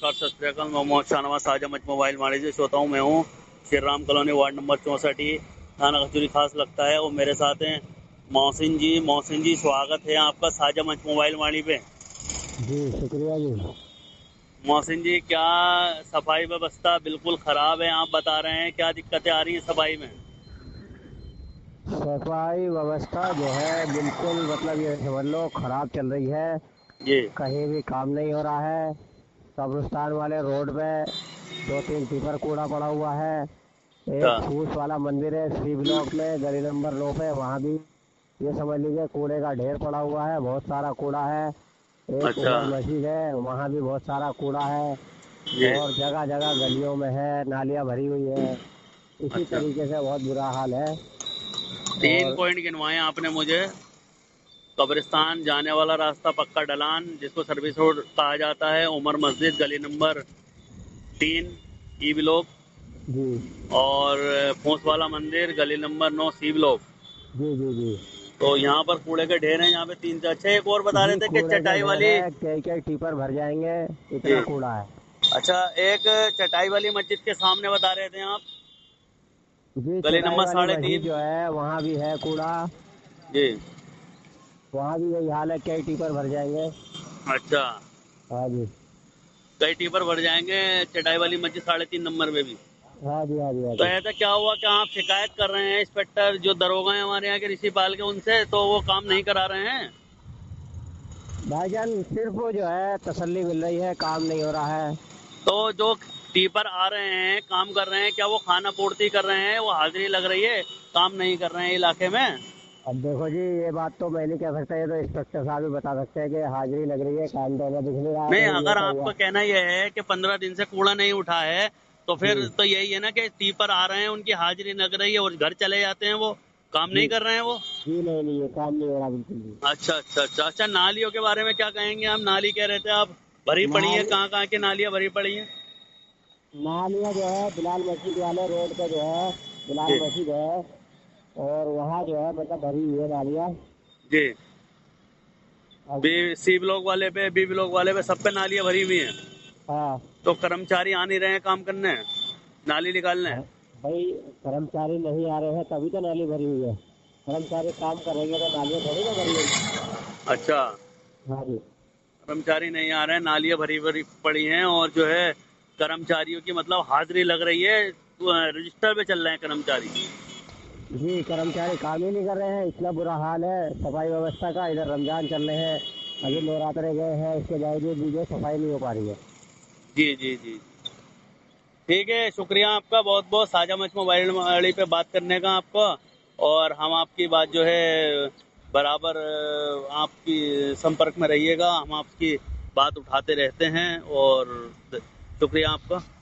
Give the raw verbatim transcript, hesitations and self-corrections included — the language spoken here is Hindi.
नमस्कार, सत श्री अकाल। मैं मोहम्मद शाहनवाज साजा मच मोबाइल माड़ी से सोता हूँ। मैं हूँ Shri Ram colony, ward number चौंसठ ही, थाना खजूरी खास लगता है। और मेरे साथ हैं मोहसिन जी। मोहसिन जी, स्वागत है आपका साजा मच मोबाइल माड़ी पे। जी शुक्रिया जी। मोहसिन जी, क्या सफाई व्यवस्था बिल्कुल खराब है, आप बता रहे हैं, क्या दिक्कतें आ रही हैं सफाई में? सफाई व्यवस्था जो है बिल्कुल मतलब ये समझ लो खराब चल रही है। जी। कहीं भी काम नहीं हो रहा है। कब्रिस्तान वाले रोड पे दो तीन टिपर कूड़ा पड़ा हुआ है। अच्छा। एक फूस वाला मंदिर है सी ब्लॉक में, गली नंबर नौ पे, वहाँ भी ये समझ लीजिए कूड़े का ढेर पड़ा हुआ है, बहुत सारा कूड़ा है। एक अच्छा। उमर मस्जिद है, वहाँ भी बहुत सारा कूड़ा है। जी। और जगह जगह गलियों में है, नालियाँ भरी हुई है। इसी अच्छा। तरीके से बहुत बुरा हाल है। तीन और पॉइंट गिनवाए आपने मुझे। कब्रिस्तान जाने वाला रास्ता पक्का ढलान, जिसको सर्विस रोड कहा जाता है, उमर मस्जिद गली नंबर तीन ई ब्लॉक, जी और फूस वाला मंदिर गली नंबर नौ सी ब्लॉक। जी जी जी तो यहाँ पर कूड़े के ढेर हैं, यहाँ पे तीन से। अच्छा, एक और बता रहे जी थे कि कूड़े के चटाई ढेर वाली। है, कई कई टिपर भर जाएंगे, जी। इतना कूड़ा है। अच्छा, एक चटाई वाली मस्जिद के सामने बता रहे थे आप, जी गली चटाई नंबर वाली साढ़े मस्जिद तीन जो है वहाँ भी है कूड़ा। जी। वहाँ भी यही हाल है, कई टिपर भर जाएंगे। अच्छा, हाँ जी। कई टीपर भर जाएंगे चटाई वाली मस्जिद साढ़े तीन नंबर में भी। हाँ जी हाँ जी हाँ तो जी। ऐसा क्या हुआ कि आप शिकायत कर रहे हैं इंस्पेक्टर जो दरोगा है हमारे यहाँ के ऋषि पाल के, उनसे, तो वो काम नहीं करा रहे हैं? भाईजान सिर्फ वो जो है तसल्ली मिल रही है, काम नहीं हो रहा है। तो जो टीपर आ रहे हैं, काम कर रहे हैं, क्या वो खाना पूर्ति कर रहे हैं? वो हाजिरी लग रही है, काम नहीं कर रहे हैं इलाके में? अब देखो जी, ये बात तो मैं नहीं कह सकता, ये तो इंस्पेक्टर साहब ही बता सकते हैं कि हाजिरी लग रही है, काम तो हमें दिख नहीं रहा नहीं, है, ये अगर तो आपका हुआ। कहना यह है कि पंद्रह दिन से कूड़ा नहीं उठा है, तो फिर जी तो यही है ना कि टीपर आ रहे हैं, उनकी हाजिरी लग रही है और घर चले जाते हैं, वो काम जी नहीं कर रहे हैं वो। जी नहीं नहीं, ये काम नहीं हो रहा बिल्कुल भी। अच्छा अच्छा अच्छा अच्छा, नालियों के बारे में क्या कहेंगे? हम नाली कह रहे थे, आप भरी पड़ी है, नाली कहाँ कहाँ की नालियाँ भरी पड़ी हैं? नालियाँ जो है बिलाल मस्जिद वाले रोड पे जो है, बिलाल जी। मस्जिद है, और वहाँ जो है मतलब भरी हुई है नालियाँ। जी। अब बी सी ब्लॉक वाले पे, बी ब्लॉक वाले पे, सब पे नालियाँ भरी हुई हैं। हाँ तो कर्मचारी आ नहीं रहे हैं काम करने, नाली निकालने? हाँ, भाई कर्मचारी नहीं आ रहे हैं तभी तो नाली भरी हुई है। कर्मचारी काम करेंगे तो नालियाँ थोड़ी ना भरी होगी। अच्छा, हाँ जी। कर्मचारी नहीं आ रहे हैं, नालियाँ भरी भरी पड़ी हैं, और जो है कर्मचारियों की मतलब हाजिरी लग रही है, रजिस्टर पे चल रहे हैं कर्मचारी। जी कर्मचारी काम ही नहीं कर रहे हैं, इतना बुरा हाल है सफाई व्यवस्था का। इधर रमजान चल रहे हैं, अभी नवरात्रे गए हैं, इसके बावजूद भी जो सफाई नहीं हो पा रही है। जी जी जी। ठीक है, शुक्रिया आपका बहुत बहुत, साझा मच मोबाइल वाली पे बात करने का आपका। और हम आपकी बात जो है बराबर, अ, आपकी संपर्क में रहिएगा, हम आपकी बात उठाते रहते हैं। और शुक्रिया आपका।